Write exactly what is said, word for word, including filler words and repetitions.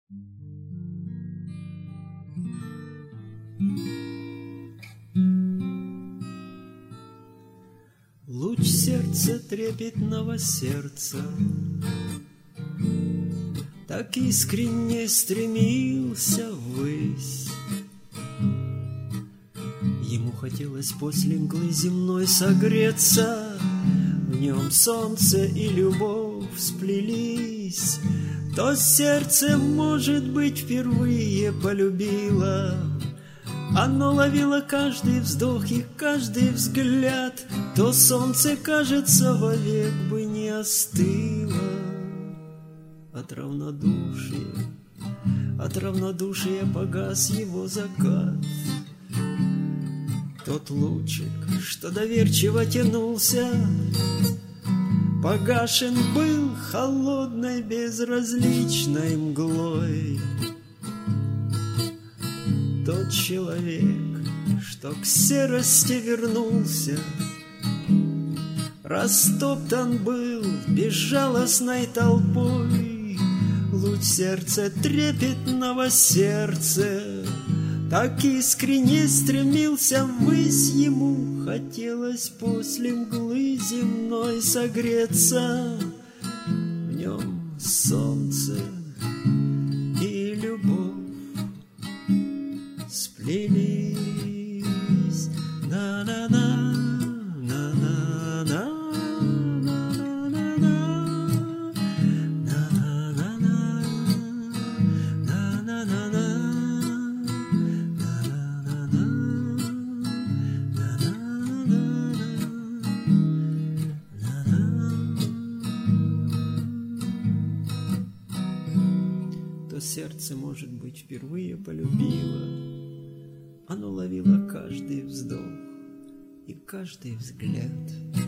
Луч сердца трепетного сердца так искренне стремился ввысь. Ему хотелось после мглы земной согреться, в нем солнце и любовь сплелись. То сердце, может быть, впервые полюбило, оно ловило каждый вздох и каждый взгляд. То солнце, кажется, вовек бы не остыло от равнодушия, от равнодушия погас его закат. Тот лучик, что доверчиво тянулся, погашен был холодной безразличной мглой. Тот человек, что к серости вернулся, растоптан был безжалостной толпой. Луч сердца трепетного сердца так искренне стремился ввысь, ему хотелось после мглы земной согреться. В нем солнце и любовь сплелись. На-на-на, на-на-на, на-на-на, на-на-на, на-на-на. То сердце, может быть, впервые полюбило, оно ловило каждый вздох и каждый взгляд.